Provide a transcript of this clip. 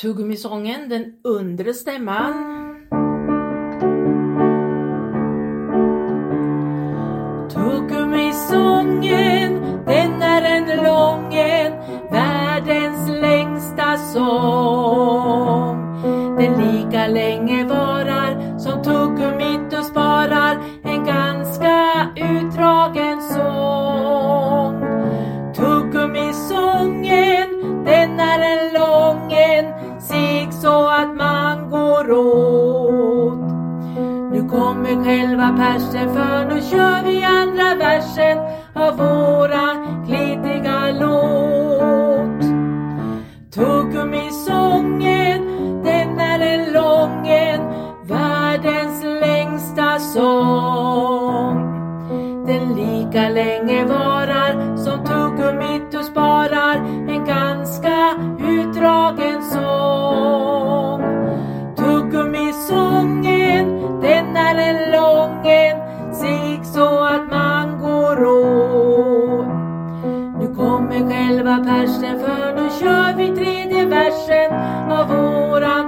Tuggummisången, den undre stämman. Tuggummisången, den är en lången, världens längsta sång. Den lika länge varar som tuggummit och sparar en ganska utdragen sång. Tuggummisången, den är en lången, sig så att man går åt. Nu kommer själva persen, för nu kör vi andra versen av våra glitiga låt. Tuggummisången, den är en lången, världens längsta sång. Den lika länge varar som tuggummit och sparar en ganska utdragen sång. Tuggummisången, den är en lången, sig så att man går åt. Nu kommer själva persen, för nu kör vi tredje versen av våran